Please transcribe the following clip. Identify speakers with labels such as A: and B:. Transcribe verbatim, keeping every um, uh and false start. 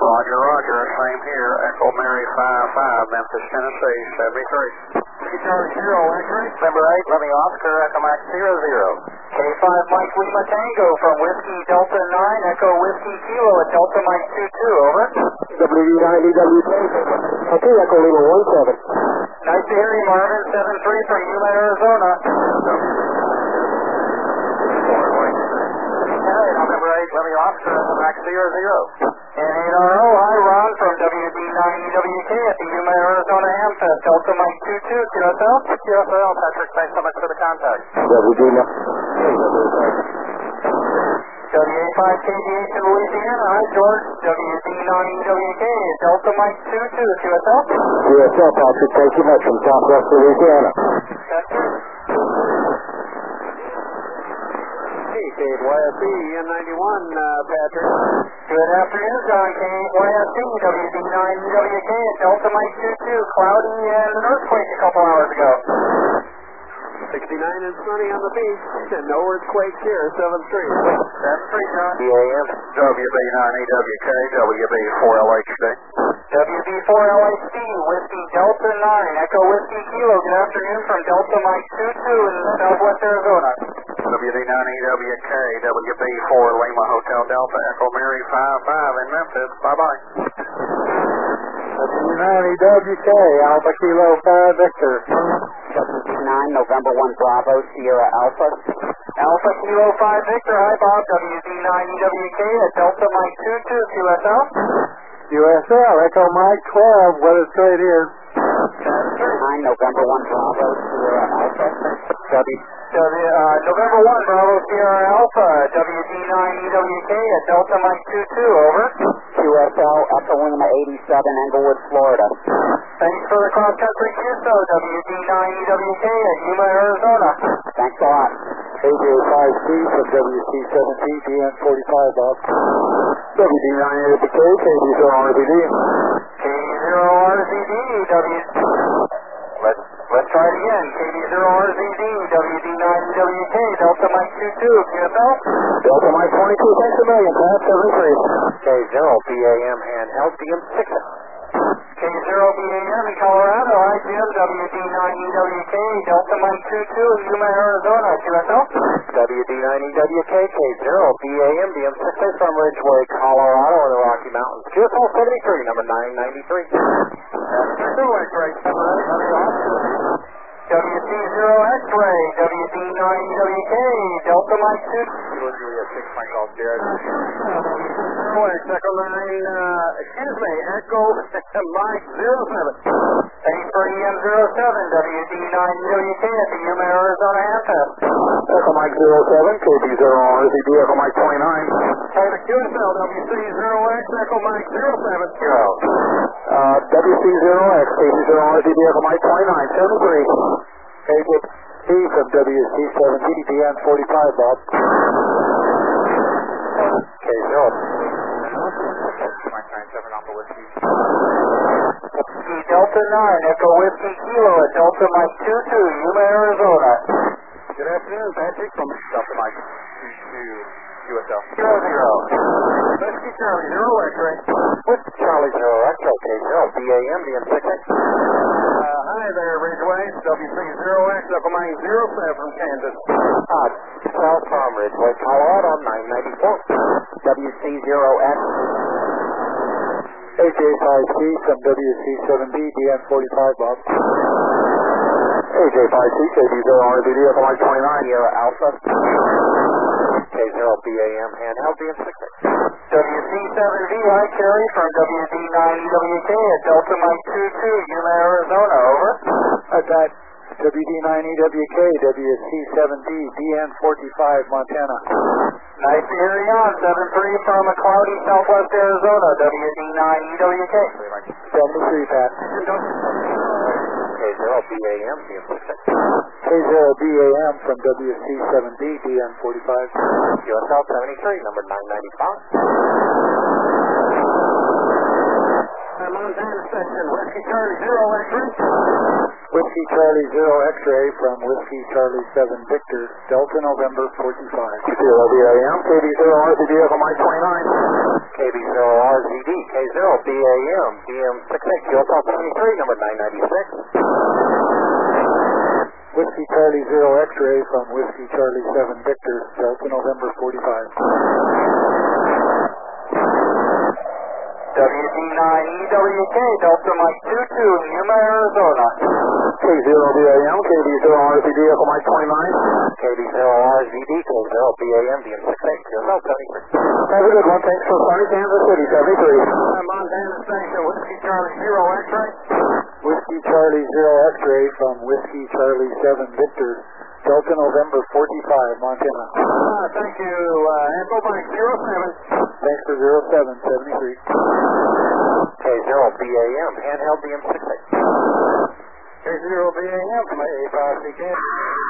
A: Roger, Roger. Same here. Echo Mary five five, Memphis, Tennessee, seventy-three.
B: Charlie Zero, X-ray.
A: Number eight, let me Oscar, Echo Max zero zero.
B: K five Mike Lima Tango from Whiskey Delta nine, Echo Whiskey Kilo at Delta Mike two two, over.
C: W D nine E W K, okay, Echo Lima one seven.
B: Nice to hear you, Marvin. seven three from Yuma, Arizona.
A: Number eight, let me Oscar, Echo Max zero zero.
B: And eight R O, hi Ron from W D nine E W K at the Yuma, Arizona Hamfest, Delta Mike two two, Q S L.
A: Q S L, Patrick, thanks so much for the contact.
C: W D nine.
B: W A five K D H in Louisiana, hi George. W D nine E W K at Delta Mike two two, Q S L.
C: Q S L, Patrick, thank you much from Southwest Louisiana.
B: That's it.
A: K eight Y S E, N ninety-one, uh, Patrick.
B: Good afternoon, John. K eight Y S E, W D nine E W K at Delta Mike two two, cloudy and an earthquake a couple hours ago.
A: sixty-nine and sunny on the beach, and no earthquakes here, seven three.
B: seven three, John.
C: B A M.
A: W B nine E W K, W B four L H D.
B: W B four L H D, Whiskey Delta nine, Echo Whiskey Kilo, good afternoon from Delta Mike two two in Southwest Arizona.
A: W D nine E W K, W B four Lima Hotel Delta, Echo Mary five five in Memphis, bye-bye.
C: W D nine E W K, Alpha Kilo five Victor.
D: W D nine, November one Bravo, Sierra Alpha.
B: Alpha Kilo five Victor, hi Bob, W D nine E W K at Delta Mike two two, Q S L.
C: Q S L, Echo Mike twelve, weather straight here.
D: nine, November one Bravo, Sierra Alpha.
C: W.
B: W, uh, November one Bravo, Sierra Alpha, W D nine E W K at Delta Mike two two, over.
D: Q S L, Echo Lima eighty-seven, Englewood, Florida.
B: Thanks for the cross-country Q S O, W D nine E W K at Yuma, Arizona.
D: Thanks a lot.
C: A J five C from W C seventeen, D N forty-five, Bob. W D nine E W K, K D zero R Z D.
B: K D zero R Z D, W... Let's, let's try it again. K D zero R Z D, W D nine E W K, Delta Mike two two, Q S L.
C: Delta Mike twenty-two, thanks a million, Pat, seventy-three.
A: K zero B A M handheld, D M six.
B: K zero B A M in Colorado, hi Jim, W D nine E W K, Delta Mike two two in Yuma, Arizona, Q S L.
A: W D nine E W K, K zero B A M, D M six from Ridgeway, Colorado in the Rocky Mountains. Q S L seventy-three, number nine ninety-three. Two X-ray, number eight, let me off.
B: W C zero X-ray, W D nine E W K, Delta Mike two two.
A: Julia six, Mike Golf, Jared. Echo nine, uh, excuse me, Echo Mike zero seven.
B: Thanks for E M zero seven, W D nine E W K at the Yuma, Arizona Hamfest.
C: Echo Mike zero seven, K D zero R Z D, Echo Mike twenty-nine.
A: Private Q S L, W C zero X, Echo Mike zero seven.
C: Zero. Uh, W C zero X, K D zero R Z D, Echo Mike twenty-nine, seventy-three. A J P from W C seventeen, D N forty-five, Bob.
A: K zero. Mike nine seven, Alpha Whiskey.
B: Whiskey Delta nine, Echo Whiskey Kilo at Delta Mike two two, Yuma, Arizona.
A: Good afternoon, Patrick from Delta Mike two two, Q S L.
B: Zero zero.
A: Whiskey Charlie, zero X-ray.
C: What's Charlie zero X, K zero B A M, D N six X?
A: Uh, hi there, Ridgeway. W C zero X, Echo Mike zero seven from Kansas.
C: Ah, South from Ridgeway, Colorado, nine ninety-four.
D: W C zero X.
C: A J five C from W C seven B, D N forty-five, Bob. A J five C, K D zero R Z D, Echo Mike twenty-nine.
D: Sierra Alpha.
A: K zero B A M handheld, D M six X.
B: W C seven V, hi Kerry from W D nine E W K at Delta Mike two two, Yuma, Arizona, over.
C: I got W D nine E W K, W C seven D, D N forty-five, Montana.
B: Nice to hear you on, seven three from a cloudy Southwest Arizona, W D nine E W K.
C: seventy-three, Pat.
A: K zero B A M, D M six X.
C: K zero B A M from W C seven D, D N forty-five.
A: Q S L seventy-three, number nine ninety-five. Montana section, Whiskey Charlie zero X-ray.
C: Whiskey Charlie Zero X-ray from Whiskey Charlie seven Victor, Delta November forty-five.
A: zero B A M, K B zero R Z D, Echo Mike twenty-nine. K B zero R Z D, K zero B A M, B M sixty-eight, Delta seventy-three, number nine ninety-six.
C: Whiskey Charlie Zero X-ray from Whiskey Charlie seven Victor, Delta November forty-five.
B: W D nine E W K, Delta Mike two two, Yuma, Arizona.
A: K zero B A M, K B zero R Z D, Echo Mike twenty-nine. K B zero R Z D, K zero B A M, B M sixty-eight, Delta seventy-three. Have a good one. Thanks for sunny Kansas City, seventy-three. Montana Station, Whiskey Charlie Zero X-ray.
C: Whiskey Charlie Zero X-ray from Whiskey Charlie seven Victor, Delta November forty-five, Montana.
A: Uh, thank you, uh, Echo Mike zero seven.
C: Thanks for zero seven, seventy-three.
A: K zero B A M, handheld B M sixty-eight. K zero B A M from A five C K.